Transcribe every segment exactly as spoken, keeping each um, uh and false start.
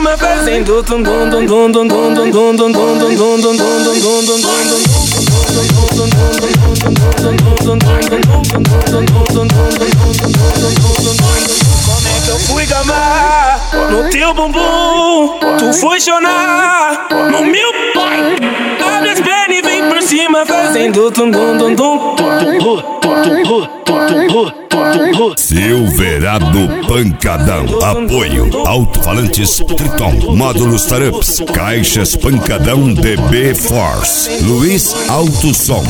cima, fazendo tum dum dum dum dum dum dum dum dum dum dum dum dum dum dum Como é que eu fui gamar no teu bumbum? Tu foi chorar no meu pai. Abre as pernas e vem por cima, fazendo tum dum dum dum Silverado Pancadão. Apoio Alto-falantes Triton, módulos Tarups, caixas Pancadão D B Force, Luiz Alto Som.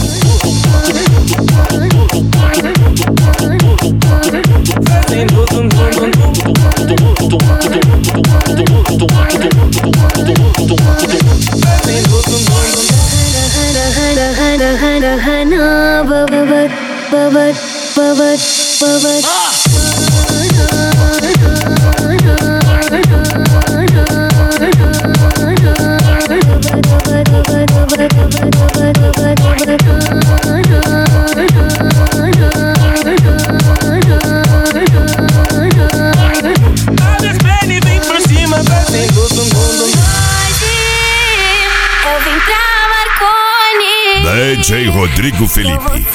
D J Rodrigo Felipe.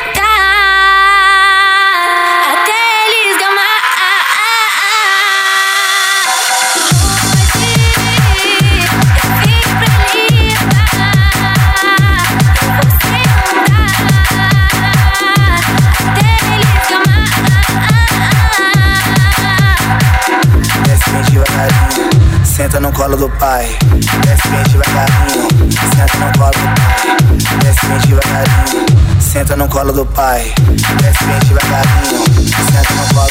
Senta no colo do pai, desce bem devagarinho. Senta no colo do pai, desce bem devagarinho. Senta no colo do pai, desce bem devagarinho. Senta no colo